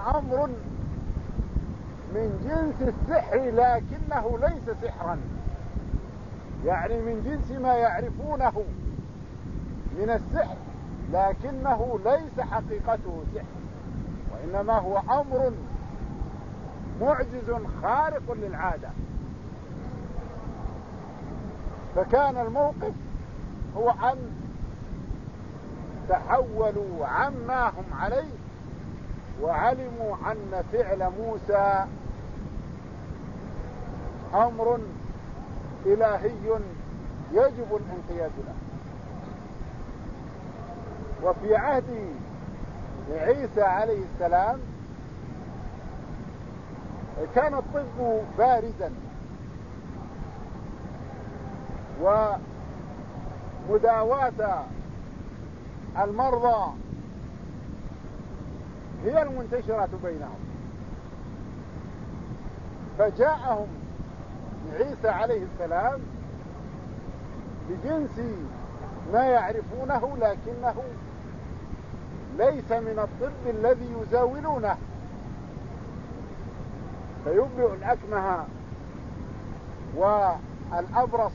أمر من جنس السحر لكنه ليس سحرا، يعني من جنس ما يعرفونه من السحر لكنه ليس حقيقته سحر، وإنما هو أمر معجز خارق للعادة. فكان الموقف هو أن تحولوا عما هم عليه وعلموا أن فعل موسى أمر إلهي يجب الانقياد له. وفي عهد عيسى عليه السلام كان الطب بارزا، ومداواة المرضى هي المنتشرة بينهم. فجاءهم عيسى عليه السلام بجنس ما يعرفونه لكنه ليس من الطب الذي يزاولونه، فيبرئ الأكمه والأبرص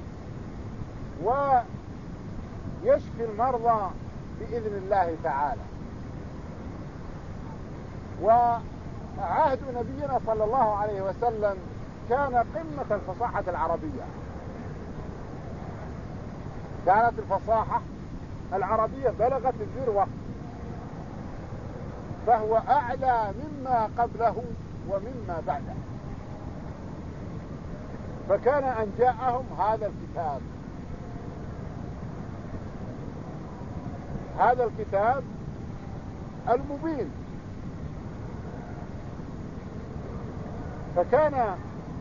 ويشفي المرضى بإذن الله تعالى. وعهد نبينا صلى الله عليه وسلم كان قمة الفصاحة العربية، كانت الفصاحة العربية بلغت الذروة، فهو أعلى مما قبله ومما بعده. فكان أن جاءهم هذا الكتاب المبين. فكان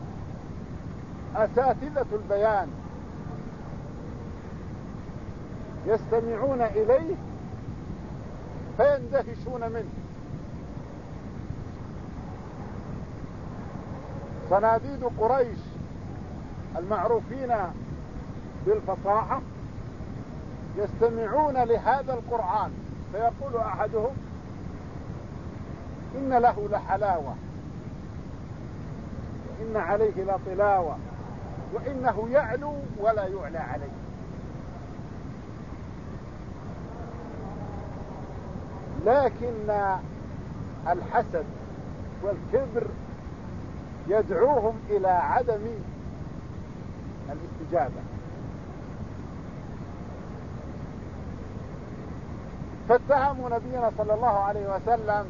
أساتذة البيان يستمعون إليه فيندهشون منه. صناديد قريش المعروفين بالفصاحة يستمعون لهذا القرآن فيقول أحدهم: إن له لحلاوة، وإن عليه لطلاوة، وإنه يعلو ولا يعلى عليه. لكن الحسد والكبر يدعوهم إلى عدم الاستجابة. فاتهموا نبينا صلى الله عليه وسلم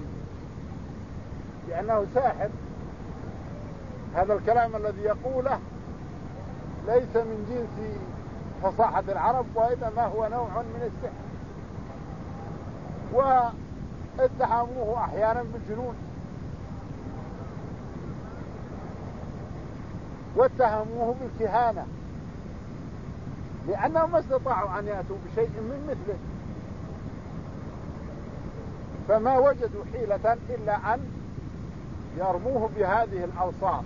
بأنه ساحر. هذا الكلام الذي يقوله ليس من جنس فصاحة العرب، وإنما هو نوع من السحر. واتهموه أحيانا بالجنون، واتهموه بالكهانة، لأنهم ما استطاعوا أن يأتوا بشيء من مثله، فما وجدوا حيلة إلا أن يرموه بهذه الأوصاف.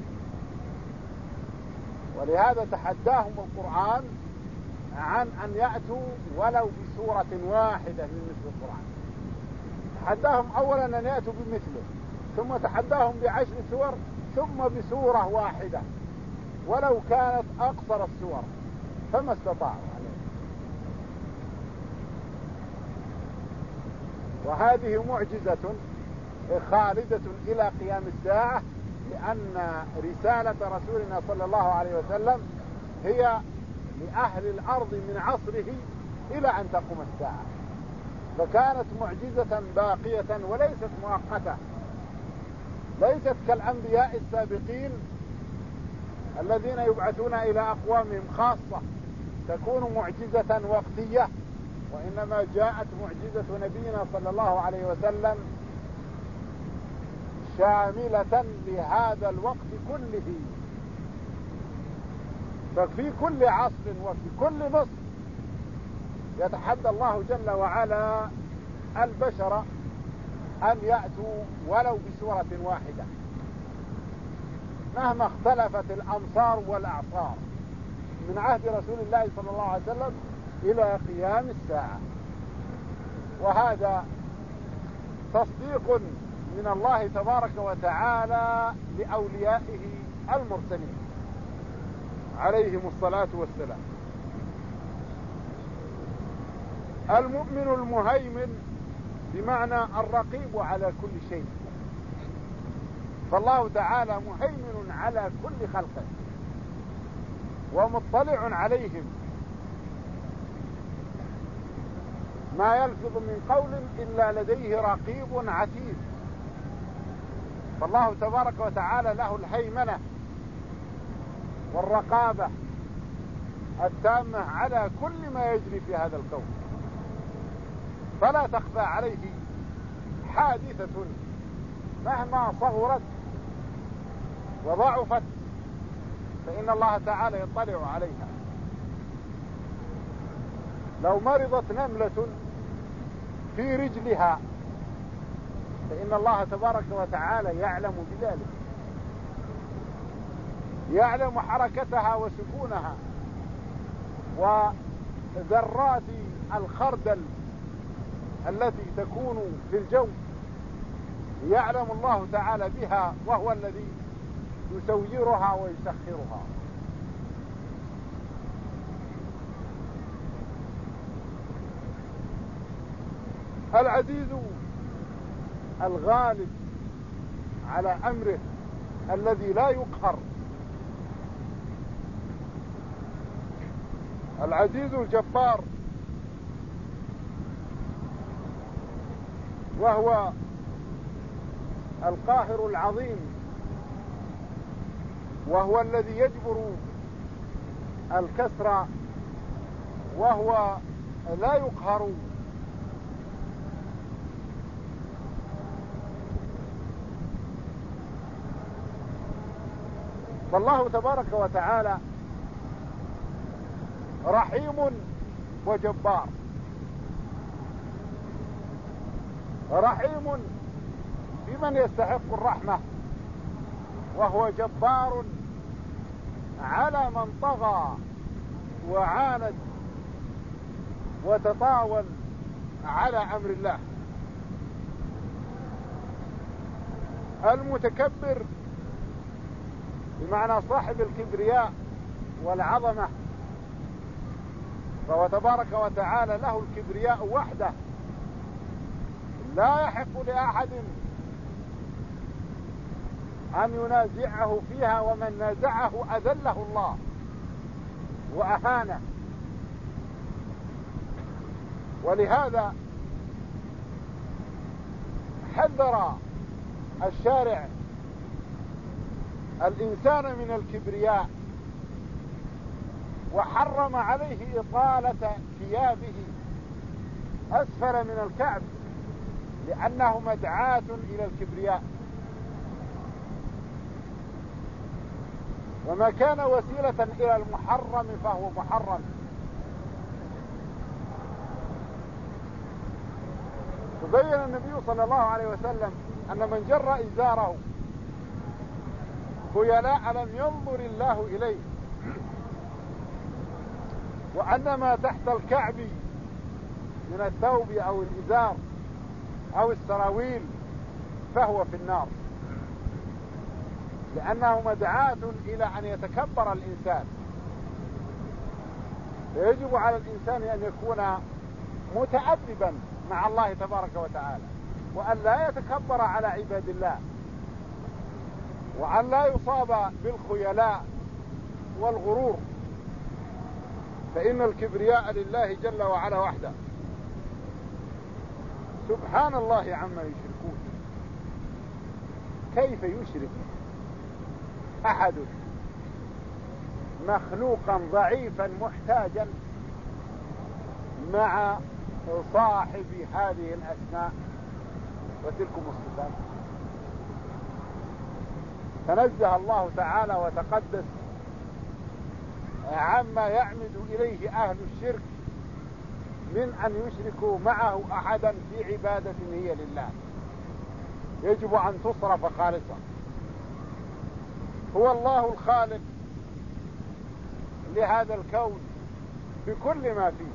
ولهذا تحداهم القرآن عن أن يأتوا ولو بسورة واحدة من مثل القرآن. تحداهم أولا أن يأتوا بمثله، ثم تحداهم ب10 سور، ثم بسورة واحدة ولو كانت أقصر السور، فما استطاعوا عليه. وهذه معجزة خالدة إلى قيام الساعة، لأن رسالة رسولنا صلى الله عليه وسلم هي لأهل الأرض من عصره إلى أن تقوم الساعة. فكانت معجزة باقية وليست مؤقتة، ليست كالأنبياء السابقين الذين يبعثون إلى أقوامهم خاصة تكون معجزة وقتية، وإنما جاءت معجزة نبينا صلى الله عليه وسلم شاملة لهذا الوقت كله. ففي كل عصر وفي كل مصر يتحدى الله جل وعلا البشر أن يأتوا ولو بسورة واحدة، مهما اختلفت الأمصار والأعصار، من عهد رسول الله صلى الله عليه وسلم إلى قيام الساعة. وهذا تصديق من الله تبارك وتعالى لأوليائه المرسلين عليهم الصلاة والسلام. المؤمن المهيمن بمعنى الرقيب على كل شيء، فالله تعالى مهيمن على كل خلقه ومطلع عليهم، ما يلفظ من قول إلا لديه رقيب عتيد. فالله تبارك وتعالى له الهيمنة والرقابة التامة على كل ما يجري في هذا الكون، فلا تخفى عليه حادثة مهما صغرت وضعفت، فإن الله تعالى يطلع عليها. لو مرضت نملة في رجلها فإن الله تبارك وتعالى يعلم بذلك، يعلم حركتها وسكونها وذرات الخردل التي تكون في الجو، يعلم الله تعالى بها، وهو الذي يسيرها ويسخرها. العزيز الغالب على أمره الذي لا يقهر، العزيز الجبار، وهو القاهر العظيم، وهو الذي يجبر الكسر، وهو لا يقهر. فالله تبارك وتعالى رحيم وجبار. رحيم بمن يستحق الرحمة، وهو جبار على من طغى وعاند وتطاول على أمر الله. المتكبر بمعنى صاحب الكبرياء والعظمة، فهو تبارك وتعالى له الكبرياء وحده، لا يحق لأحد أن ينازعه فيها، ومن نازعه أذله الله وأهانه. ولهذا حذر الشارع الإنسان من الكبرياء، وحرم عليه إطالة ثيابه أسفل من الكعب، لأنه مدعاة إلى الكبرياء. وما كان وسيلة إلى المحرم فهو محرم. تبين النبي صلى الله عليه وسلم أن من جر إزاره خيلاء لم ينظر الله إليه، وأن ما تحت الكعب من الثوب أو الإزار أو السراويل فهو في النار، لأنه مدعاة إلى أن يتكبر الإنسان. فيجب على الإنسان أن يكون متأدبا مع الله تبارك وتعالى، وأن لا يتكبر على عباد الله، وأن لا يصاب بالخيلاء والغرور، فإن الكبرياء لله جل وعلا وحده. سبحان الله عما يشركون. كيف يشرك أحد مخلوقا ضعيفا محتاجا مع صاحب هذه الأسماء وتلكم الصفات؟ تنزه الله تعالى وتقدس عما يعمد إليه أهل الشرك من أن يشركوا معه أحدا في عبادة هي لله، يجب أن تصرف خالصة. هو الله الخالق لهذا الكون بكل ما فيه،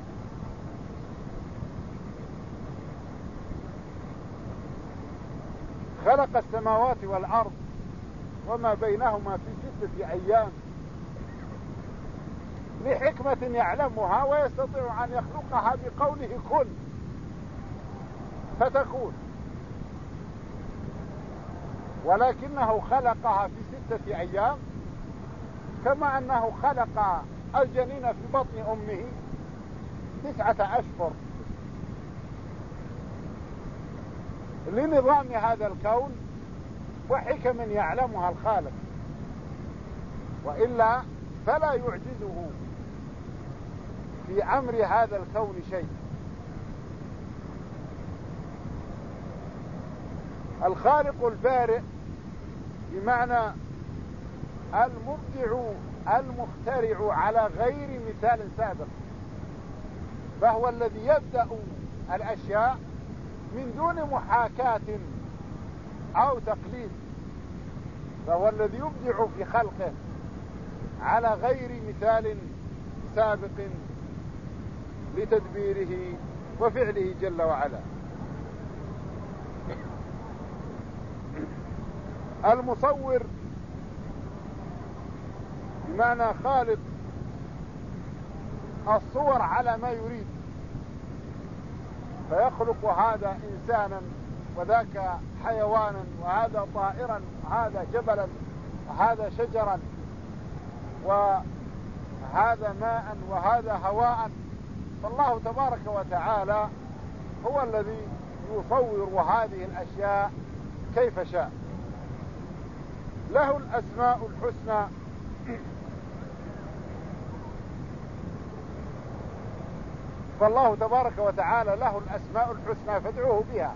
خلق السماوات والأرض وما بينهما في 6 أيام لحكمة يعلمها ويستطيع أن يخلقها بقوله كن فتكون، ولكنه خلقها في 6 أيام، كما أنه خلق الجنين في بطن أمه 9 أشهر لنظام هذا الكون وحكم يعلمها الخالق، وإلا فلا يعجزه في أمر هذا الكون شيء. الخالق البارئ بمعنى المبدع المخترع على غير مثال سابق، فهو الذي يبدأ الأشياء من دون محاكاة أو تقليد، فهو الذي يبدع في خلقه على غير مثال سابق لتدبيره وفعله جل وعلا. المصور بمعنى خالق الصور على ما يريد، فيخلق هذا إنسانا وذاك حيوانا وهذا طائرا وهذا جبلا وهذا شجرا وهذا ماء وهذا هواء. فالله تبارك وتعالى هو الذي يصور هذه الأشياء كيف شاء، له الأسماء الحسنى. فالله تبارك وتعالى له الأسماء الحسنى فادعوه بها.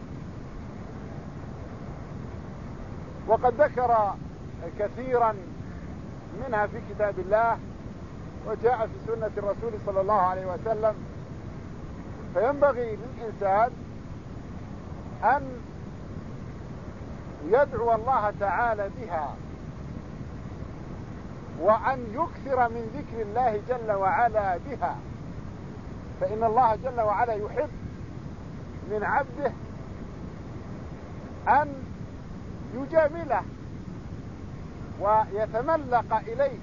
وقد ذكر كثيرا منها في كتاب الله وجاء في سنة الرسول صلى الله عليه وسلم، فينبغي للإنسان أن يدعو الله تعالى بها وأن يكثر من ذكر الله جل وعلا بها، فإن الله جل وعلا يحب من عبده أن يجامله ويتملق إليه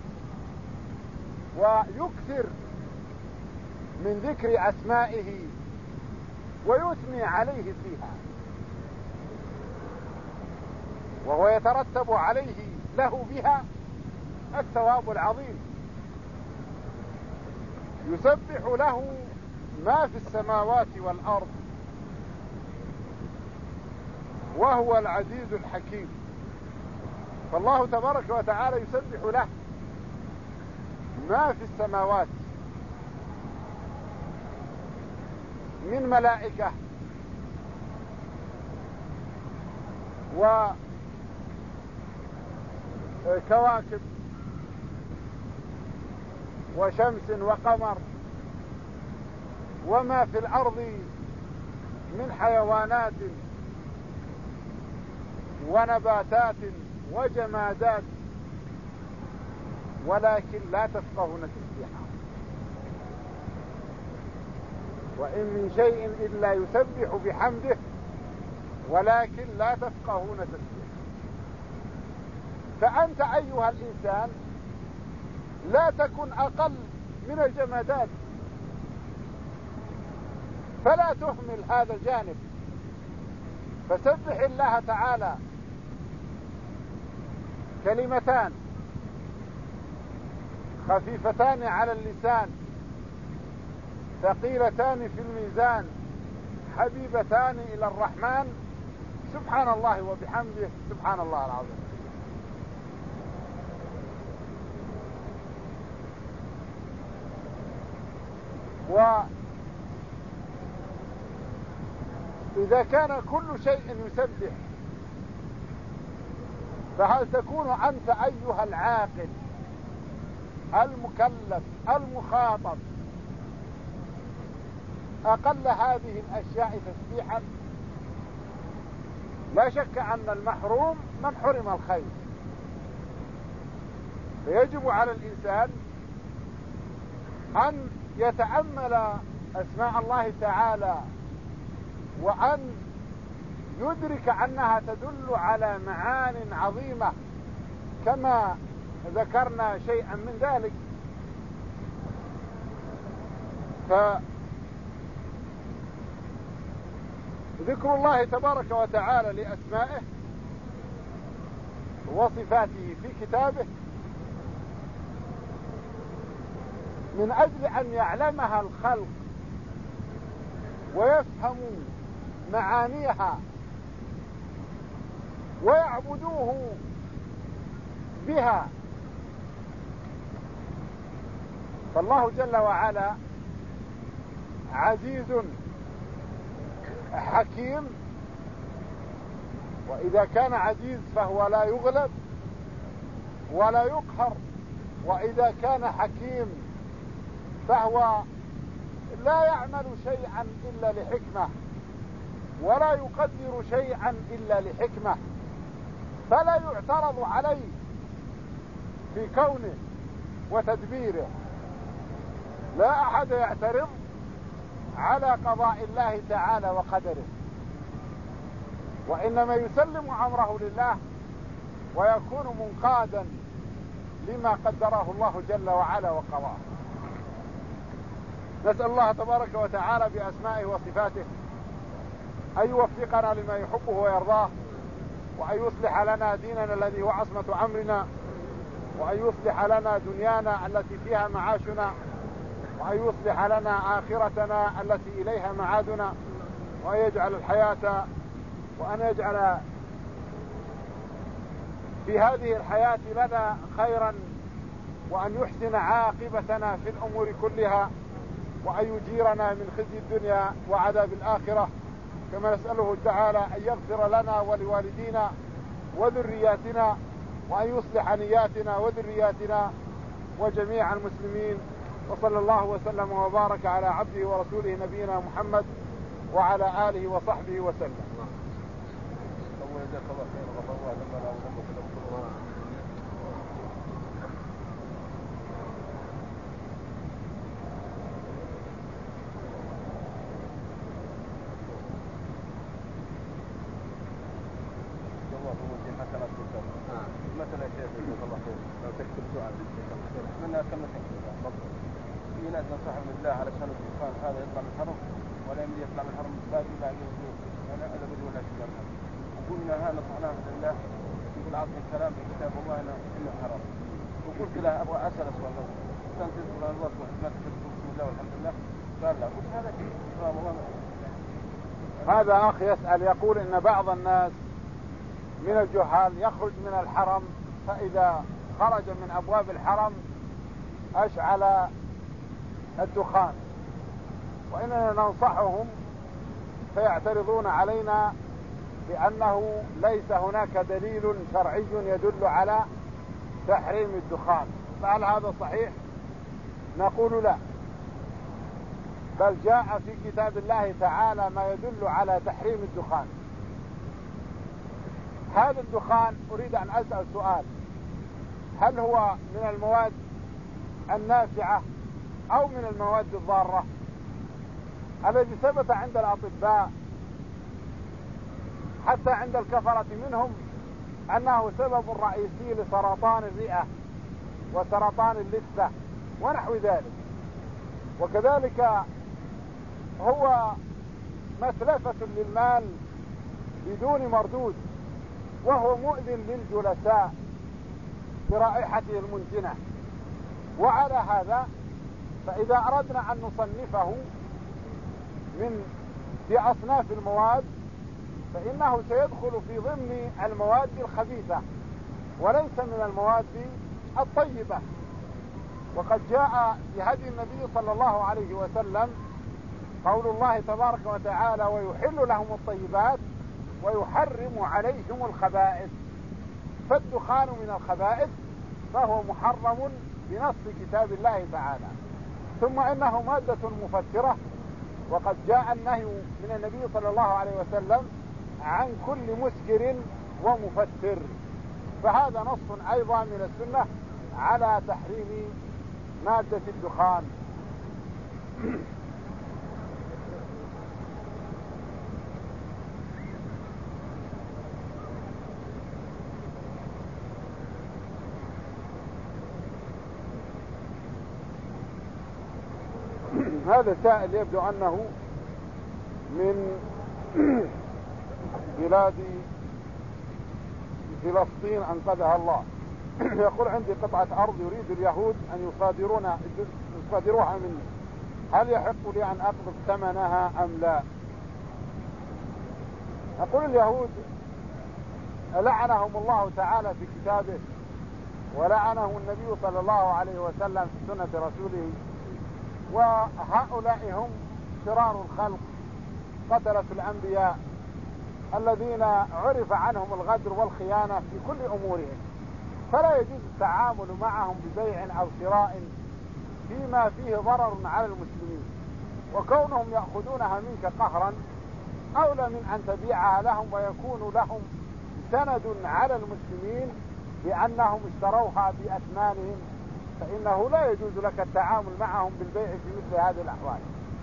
ويكثر من ذكر أسمائه ويثني عليه فيها، وهو يترتب عليه له بها الثواب العظيم. يسبح له ما في السماوات والأرض وهو العزيز الحكيم. فالله تبارك وتعالى يسبح له ما في السماوات من ملائكة وكواكب وشمس وقمر، وما في الأرض من حيوانات ونباتات وجمادات، ولكن لا تفقهون تسبيحهم. وإن من شيء إلا يسبح بحمده ولكن لا تفقهون تسبيحهم. فأنت أيها الإنسان لا تكن أقل من الجمادات، فلا تهمل هذا الجانب، فسبح الله تعالى. كلمتان خفيفتان على اللسان ثقيلتان في الميزان حبيبتان إلى الرحمن، سبحان الله وبحمده سبحان الله العظيم. وإذا كان كل شيء يسبح، فهل تكون أنت أيها العاقل المكلف المخاطب أقل هذه الأشياء تسبيحا؟ لا شك أن المحروم من حرم الخير، فيجب على الإنسان أن يتأمل أسماء الله تعالى وأن يدرك أنها تدل على معان عظيمة كما ذكرنا شيئا من ذلك. فذكر الله تبارك وتعالى لأسمائه وصفاته في كتابه من أجل أن يعلمها الخلق ويفهموا معانيها ويعبدوه بها. فالله جل وعلا عزيز حكيم، وإذا كان عزيز فهو لا يغلب ولا يقهر، وإذا كان حكيم فهو لا يعمل شيئا إلا لحكمة ولا يقدر شيئا إلا لحكمة، فلا يعترض عليه في كونه وتدبيره. لا أحد يعترض على قضاء الله تعالى وقدره، وإنما يسلم أمره لله ويكون منقادا لما قدره الله جل وعلا وقضاه. نسأل الله تبارك وتعالى بأسمائه وصفاته أن يوفقنا لما يحبه ويرضاه، وأن يصلح لنا ديننا الذي هو عصمة أمرنا، وأن يصلح لنا دنيانا التي فيها معاشنا، وأن يصلح لنا آخرتنا التي إليها معادنا، وأن يجعل الحياة وأن يجعل في هذه الحياة لنا خيرا، وأن يحسن عاقبتنا في الأمور كلها، وأن يجيرنا من خزي الدنيا وعذاب الآخرة. كما نسأله تعالى أن يغفر لنا ولوالدينا وذرياتنا، وأن يصلح نياتنا وذرياتنا وجميع المسلمين. وصلى الله وسلم وبارك على عبده ورسوله نبينا محمد وعلى آله وصحبه وسلم. مثلا يا شيخ جزاك الله خير لو تكتب سؤال اتمنى كلمة في ناس نصحهم بالله علشان الدخان هذا يطلع من الحرم ولا يمدي يطلع من الحرم الباقي لا يجوز. انا بدي ولا شيء وقلنا ها نصحناه بالله يقول عطني الكلام في كتاب الله انه حرام. وقلت له ابغى اسال سؤال كان تذكر الله ما تذكر بسم الله والحمد لله قال لا قلت هذا والله هذا أخ يسأل يقول إن بعض الناس من الجهال يخرج من الحرم، فإذا خرج من أبواب الحرم أشعل الدخان، وإننا ننصحهم فيعترضون علينا بأنه ليس هناك دليل شرعي يدل على تحريم الدخان. فهل هذا صحيح؟ نقول لا، بل جاء في كتاب الله تعالى ما يدل على تحريم الدخان. هذا الدخان أريد أن أسأل سؤال: هل هو من المواد النافعة أو من المواد الضارة؟ الذي ثبت عند الأطباء حتى عند الكفرة منهم أنه سبب رئيسي لسرطان الرئة وسرطان اللثة ونحو ذلك، وكذلك هو مثلثة للمال بدون مردود، وهو مؤذن للجلساء برائحته المنتنة. وعلى هذا فإذا أردنا أن نصنفه في أصناف المواد فإنه سيدخل في ضمن المواد الخبيثة وليس من المواد الطيبة. وقد جاء في هدي النبي صلى الله عليه وسلم قول الله تبارك وتعالى: ويحل لهم الطيبات ويحرم عليهم الخبائث. فالدخان من الخبائث فهو محرم بنص كتاب الله تعالى. ثم إنه مادة مفترة، وقد جاء النهي من النبي صلى الله عليه وسلم عن كل مسكر ومفتر، فهذا نص أيضا من السنة على تحريم مادة الدخان. هذا سائل يبدو أنه من بلاد فلسطين أنقذها الله. يقول عندي قطعة أرض يريد اليهود أن يصادروها مني، هل يحق لي أن أقبض ثمنها أم لا؟ أقول اليهود لعنهم الله تعالى في كتابه، ولعنهم النبي صلى الله عليه وسلم في سنة رسوله، وهؤلاء هم شرار الخلق، قتلة الأنبياء الذين عرف عنهم الغدر والخيانة في كل أمورهم، فلا يجوز التعامل معهم ببيع أو شراء فيما فيه ضرر على المسلمين، وكونهم يأخذونها منك قهرا أولى من أن تبيعها لهم ويكون لهم سند على المسلمين بأنهم اشتروها بأثمانهم، فإنه لا يجوز لك التعامل معهم بالبيع في مثل هذه الأحوال.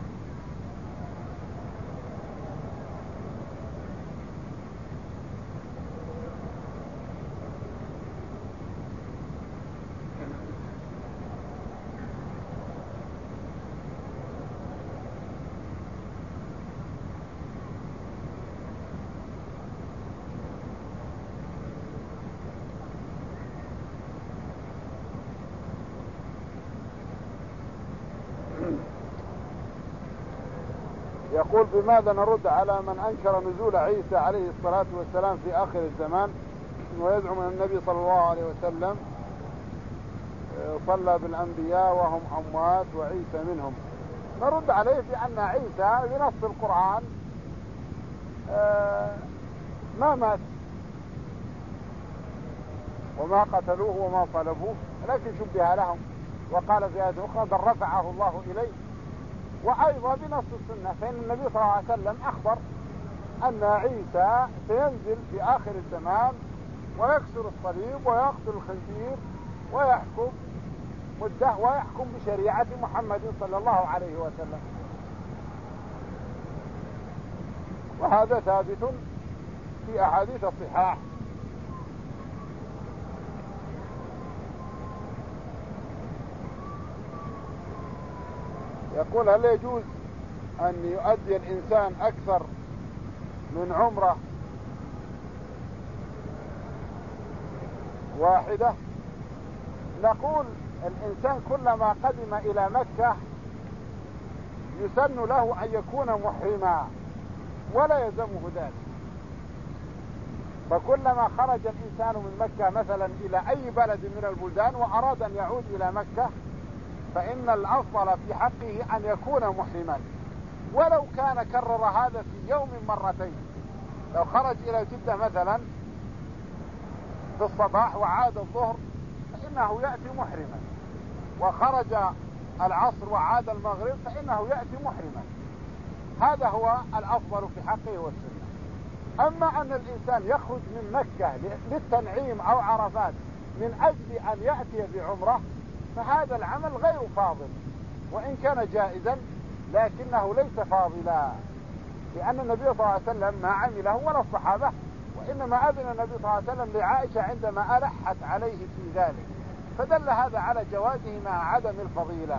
يقول بماذا نرد على من أنكر نزول عيسى عليه الصلاة والسلام في آخر الزمان، ويزعم أن النبي صلى الله عليه وسلم صلى بالأنبياء وهم أموات وعيسى منهم؟ نرد عليه بأن عيسى بنص القرآن ما مات وما قتلوه وما صلبوه، لكن شبه لهم، وقال في آية أخرى بل رفعه الله إليه. وأيضا بنص السنة فإن النبي صلى الله عليه وسلم أخبر أن عيسى سينزل في آخر الزمان ويكسر الصليب ويقتل الخنزير ويحكم مدة ويحكم بشريعة محمد صلى الله عليه وسلم، وهذا ثابت في أحاديث الصحاح. يقول هل يجوز أن يؤدي الإنسان أكثر من عمرة واحدة؟ نقول الإنسان كلما قدم إلى مكة يسن له أن يكون محرما ولا يلزمه ذلك، فكلما خرج الإنسان من مكة مثلا إلى أي بلد من البلدان وأراد أن يعود إلى مكة فإن الأفضل في حقه أن يكون محرما، ولو كان كرر هذا في يوم مرتين. لو خرج إلى جدة مثلا في الصباح وعاد الظهر فإنه يأتي محرما، وخرج العصر وعاد المغرب فإنه يأتي محرما. هذا هو الأفضل في حقه والسنة. أما أن الإنسان يخرج من مكة للتنعيم أو عرفات من أجل أن يأتي بعمرة فهذا العمل غير فاضل، وإن كان جائزا لكنه ليس فاضلا، لأن النبي صلى الله عليه وسلم ما عمله ولا الصحابة، وإنما أذن النبي صلى الله عليه وسلم لعائشة عندما ألحت عليه في ذلك، فدل هذا على جوازه مع عدم الفضيلة.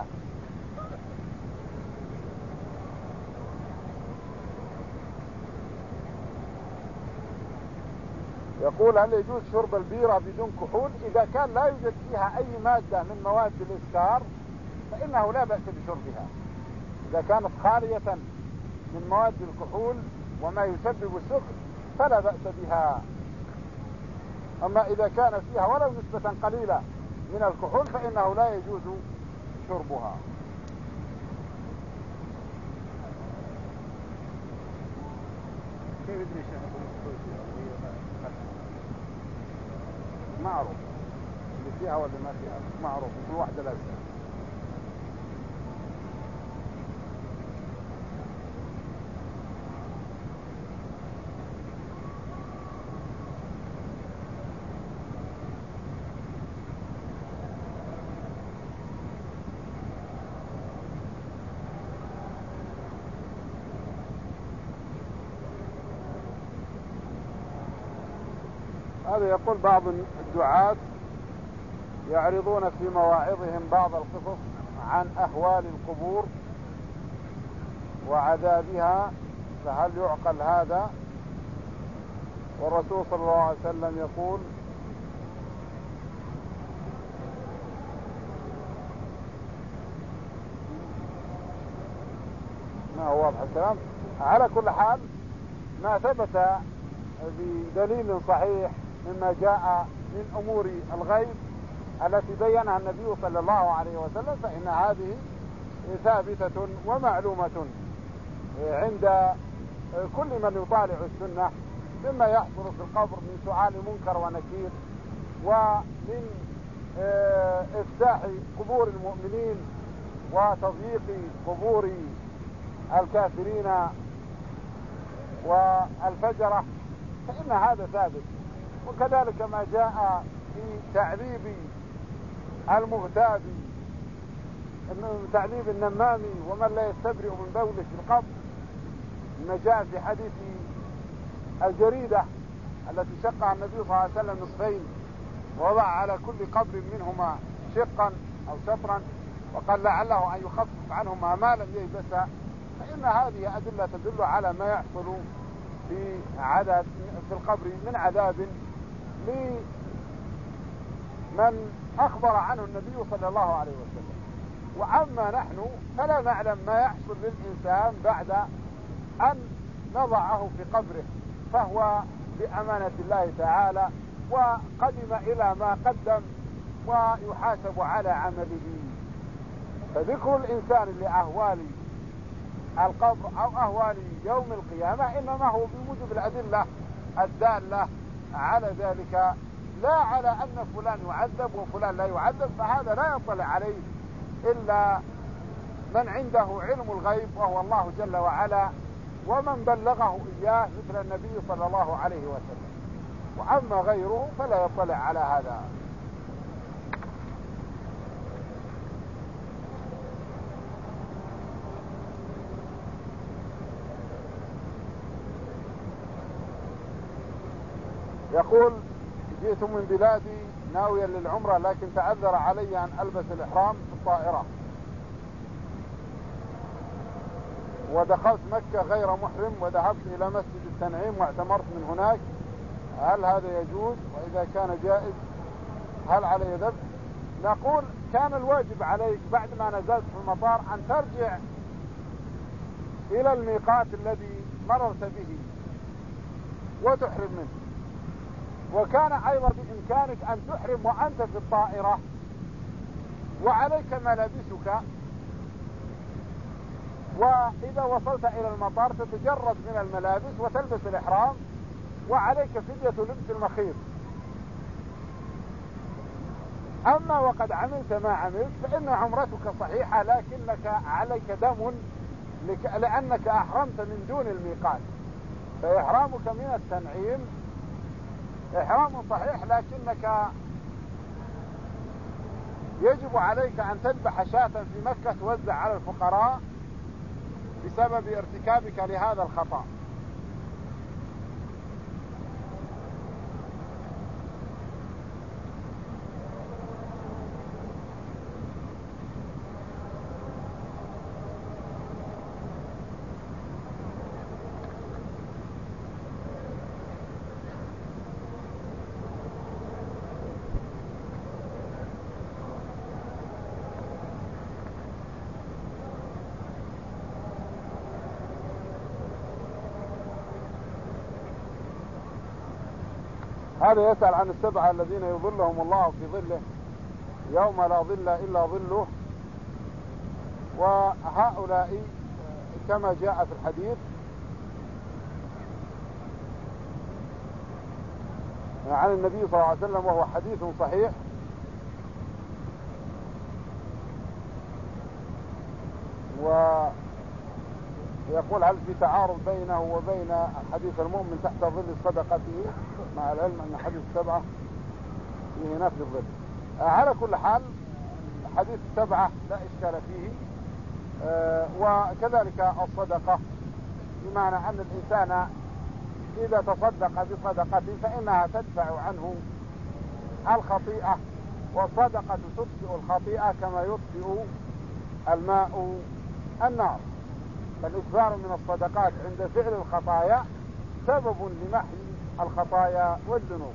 يقول هل يجوز شرب البيرة بدون كحول؟ إذا كان لا يوجد فيها أي مادة من مواد الإسكار فإنه لا بأس بشربها، إذا كانت خالية من مواد الكحول وما يسبب السكر فلا بأس بها. أما إذا كان فيها ولو نسبة قليلة من الكحول فإنه لا يجوز شربها. كيف يدري شيخ معروف اللي فيها واللي ما فيها معروف، كل واحدة لازم. هذا يقول بعض الدعاة يعرضون في مواعظهم بعض القصص عن أهوال القبور وعذابها، فهل يعقل هذا؟ والرسول صلى الله عليه وسلم يقول: ما هو واضح الكلام. على كل حال ما ثبت بدليل صحيح مما جاء من أمور الغيب التي بينها النبي صلى الله عليه وسلم فإن هذه ثابتة ومعلومة عند كل من يطالع السنة، مما يحصل في القبر من سؤال منكر ونكير، ومن إفتاح قبور المؤمنين وتضييق قبور الكافرين والفجرة، فإن هذا ثابت. وكذلك ما جاء في تعذيب المغتاب، تعذيب النمامي ومن لا يستبرئ من بوله في القبر، ما جاء في حديث الجريدة التي شقها النبي صلى الله عليه وسلم نصفين ووضع على كل قبر منهما شقا أو شطرا، وقال لعله أن يخفف عنهما ما لم ييبسا، فإن هذه أدلة تدل على ما يحصل في القبر من عذاب لمن أخبر عنه النبي صلى الله عليه وسلم. وأما نحن فلا نعلم ما يحصل للإنسان بعد أن نضعه في قبره، فهو بأمانة الله تعالى وقدم إلى ما قدم ويحاسب على عمله. فذكر الإنسان لأهوال القبر أو أهوال يوم القيامة إنما هو بموجب الأدلة الدالة على ذلك، لا على أن فلان يعذب وفلان لا يعذب، فهذا لا يطلع عليه إلا من عنده علم الغيب وهو الله جل وعلا، ومن بلغه إياه مثل النبي صلى الله عليه وسلم. وأما غيره فلا يطلع على هذا. يقول: جئت من بلادي ناويا للعمرة لكن تعذر علي أن ألبس الإحرام في الطائرة، ودخلت مكة غير محرم وذهبت إلى مسجد التنعيم واعتمرت من هناك، هل هذا يجوز؟ وإذا كان جائز هل علي ذنب؟ نقول: كان الواجب عليك بعد ما نزلت في المطار أن ترجع إلى الميقات الذي مررت به وتحرم منه، وكان أيضا بإمكانك أن تحرم وأنت في الطائرة وعليك ملابسك، وإذا وصلت إلى المطار تتجرد من الملابس وتلبس الإحرام وعليك فدية لبس المخيط. أما وقد عملت ما عملت فإن عمرتك صحيحة، لكنك عليك دم لأنك أحرمت من دون الميقات، فإحرامك من التنعيم إحرام صحيح، لكنك يجب عليك أن تذبح شاة في مكة توزع على الفقراء بسبب ارتكابك لهذا الخطأ. هذا يسأل عن السبعة الذين يظلهم الله في ظله يوم لا ظل إلا ظله، وهؤلاء كما جاء في الحديث عن النبي صلى الله عليه وسلم وهو حديث صحيح، ويقول: هل في تعارض بينه وبين حديث المؤمن تحت ظل صدقته، مع العلم أن حديث السبعة فيه نفي الظل. على كل حال حديث السبعة لا إشكال فيه، وكذلك الصدقة، بمعنى أن الإنسان إذا تصدق بصدقة فإنها تدفع عنه الخطيئة، والصدقة تطفئ الخطيئة كما يطفئ الماء النار. فالإكثار من الصدقات عند فعل الخطايا سبب لمحي الخطايا والذنوب.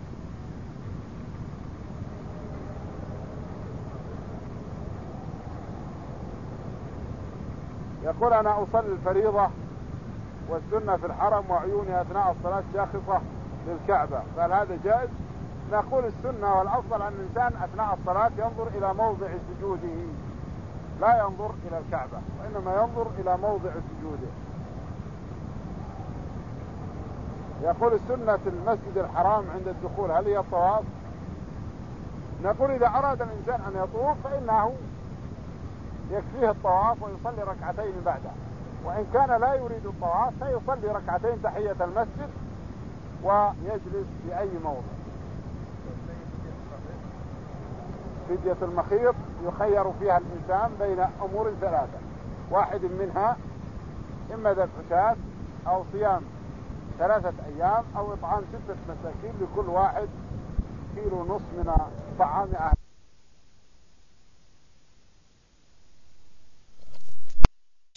يقول أنا أصلي الفريضة والسنة في الحرم وعيوني أثناء الصلاة شاخصة للكعبة، فهل هذا جائز؟ نقول السنة والأفضل أن الإنسان أثناء الصلاة ينظر إلى موضع سجوده، لا ينظر إلى الكعبة، وإنما ينظر إلى موضع سجوده. يقول السنة في المسجد الحرام عند الدخول هل هي الطواف؟ نقول إذا أراد الإنسان أن يطوف فإنه يكفيه الطواف ويصلي ركعتين بعده، وإن كان لا يريد الطواف فيصلي ركعتين تحية المسجد ويجلس في أي موضع. فدية المخيط يخير فيها الإنسان بين أمور ثلاثة، واحد منها إما ذبح شاة أو صيام 3 أيام أو إطعام 6 مساكين لكل واحد كيلو ونصف من طعام أهل